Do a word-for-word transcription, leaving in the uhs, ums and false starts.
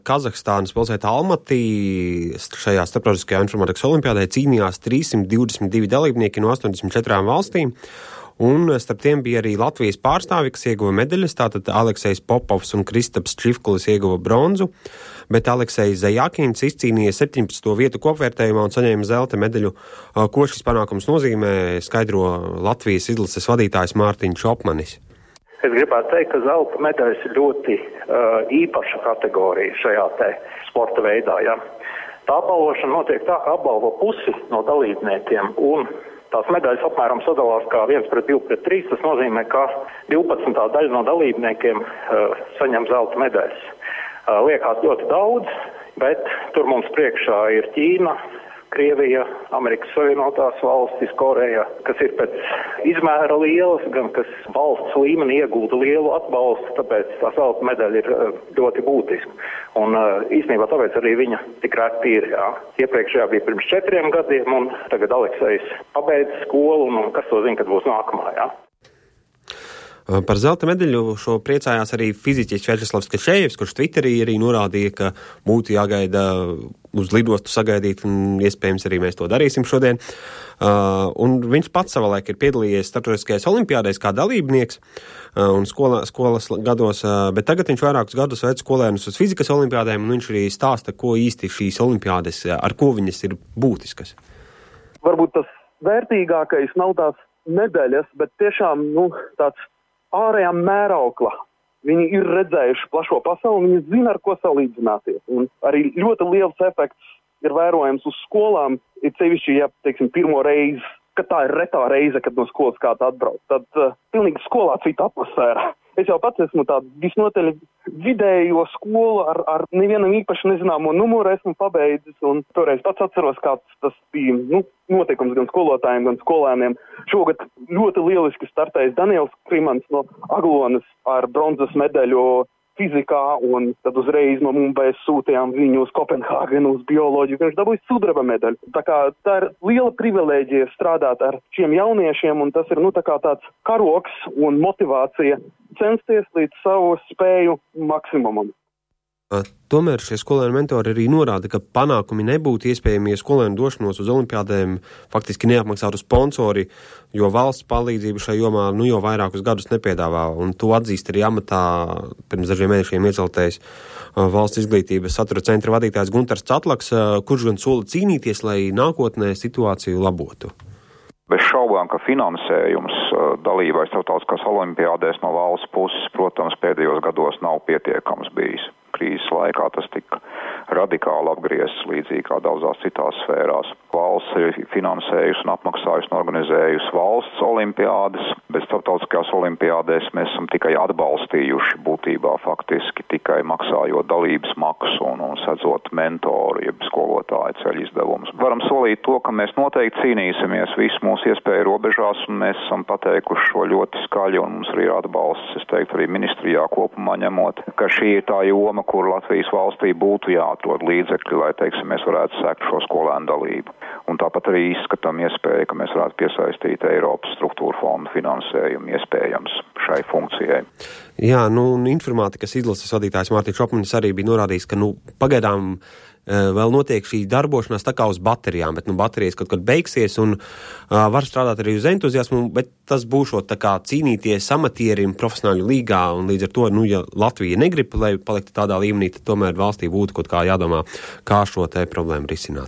Kazahstānas pilsēta Almatī šajā starptautiskajā informātikas olimpiādē cīnījās trīssimt divdesmit divi dalībnieki no astoņdesmit četrām valstīm, un starp tiem bija arī Latvijas pārstāvi, kas ieguva medaļas, tātad Aleksejs Popovs un Kristaps Čifkulis ieguva bronzu, bet Aleksejs Zajakins izcīnīja septiņpadsmito vietu kopvērtējumā un saņēma zelta medaļu. Ko šis panākums nozīmē, skaidro Latvijas izlases vadītājs Mārtiņš Opmanis. Es gribētu teikt, ka zelta medaļas ir ļoti uh, īpaša kategorija šajā te sporta veidā. Ja. Tā apbalvošana notiek tā, ka apbalvo pusi no dalībniekiem, un tās medaļas apmēram sadalās kā viens pret divi pret trīs. Tas nozīmē, ka divpadsmitā daļa no dalībniekiem uh, saņem zelta medaļas. Uh, liekas ļoti daudz, bet tur mums priekšā ir Ķīna, Krievija, Amerikas Savienotās valstis, Koreja, kas ir pēc izmēra lielas, gan kas valsts līmenī iegūda lielu atbalstu, tāpēc tā zelta medaļa ir ļoti būtiska. Un īstenībā tāpēc arī viņa tik reti ir. Jā. Iepriekšējā bija pirms četriem gadiem, un tagad Aleksejs pabeidz skolu, un kas to zina, kad būs nākamā. Jā. Par zelta medaļu šo priecājās arī fiziķis Vjačeslavs Kašējevs, kurš Twitterī arī norādīja, ka būtu jāgaida uz lidostu sagaidīt, un iespējams arī mēs to darīsim šodien. Uh, un viņš pats savulaik ir piedalījies starptautiskajās olimpiādēs kā dalībnieks uh, un skolā, skolas gados, uh, bet tagad viņš vairākus gadus veic skolēnus uz fizikas olimpiādēm, un viņš arī stāsta, ko īsti šīs olimpiādes, ar ko viņas ir būtiskas. Varbūt tas vērtīgākais nav tās medaļas, bet tiešām nu, tāds ārējā mēraukla. Viņi ir redzējuši plašo pasauli, viņi zina, ar ko salīdzināties. Un arī ļoti liels efekts ir vērojams uz skolām, ir sevišķi, ja, teiksim, pirmo reizi, kad tā ir retā reize, kad no skolas kāds atbrauc. Tad uh, pilnīgi skolā cita atmosfēra. Es jau pats esmu tādu visnotaļ vidējo skolu ar, ar nevienam īpaši nezināmo numuru esmu pabeidzis, un toreiz pats atceros, kāds tas bija nu, notikums gan skolotājiem, gan skolēniem. Šogad ļoti lieliski startējis Daniels Krimans no Aglonas ar bronzas medaļu fizikā, un tad uzreiz no Mumbajas sūtījām viņu uz Kopenhāgenu uz bioloģiju, viņš dabūja sudraba medaļu. Tā kā tā ir liela privilēģija strādāt ar šiem jauniešiem, un tas ir nu tā kā tāds karoks un motivācija censties līdz savu spēju maksimumam. Tomēr šie skolēnu mentori arī norāda, ka panākumi nebūtu iespējami, ja skolēnu došanos uz olimpiādēm faktiski neapmaksātu sponsori, jo valsts palīdzību šai jomā nu jau vairākus gadus nepiedāvā, un to atzīst arī amatā pirms dažiem mēnešiem ieceltais valsts izglītības satura centra vadītājs Guntars Catlaks, kurš gan sola cīnīties, lai nākotnē situāciju labotu. Bez šaubām, ka finansējums dalībai starptautiskās olimpiādēs no valsts puses, protams, pēdējos gados nav pietiekams bijis. Krīzes laikā tas tika radikāli apgriezts līdzīgi kā daudzās citās sfērās. Valsts ir finansējusi un apmaksājusi un organizējusi valsts olimpiādes, bet starptautiskajās olimpiādēs mēs esam tikai atbalstījuši būtībā faktiski tikai maksājot dalības maksu un, un sedzot mentoru, jeb skolotāju ceļu izdevumus. Varam solīt to, ka mēs noteikti cīnīsimies visu mūsu iespēju robežās, un mēs esam pateikuši šo ļoti skaļi, un mums arī ir atbalsts, es teiktu, arī ministrijā kopumā ņemot, ka šī ir tā joma, kur Latvijas valstī būtu jāatrod līdzekļi, lai, teiksim, mēs varētu sekt šo skolēnu dalību. Un tāpat arī izskatām iespēju, ka mēs varētu piesaistīt Eiropas struktūra fondu finansējumu iespējams šai funkcijai. Jā, nu, informātikas izlases vadītājs Mārtiņš Opmanis arī bija norādījis, ka, nu, pagaidām vēl notiek šī darbošanās tā kā uz baterijām, bet nu, baterijas kaut kad beigsies un uh, var strādāt arī uz entuziasmu, bet tas būšot tā kā cīnīties amatierim profesionāļu līgā, un līdz ar to, nu, ja Latvija negrib, lai paliktu tādā līmenī, tad tomēr valstī būtu kaut kā jādomā, kā šo te problēmu risināt.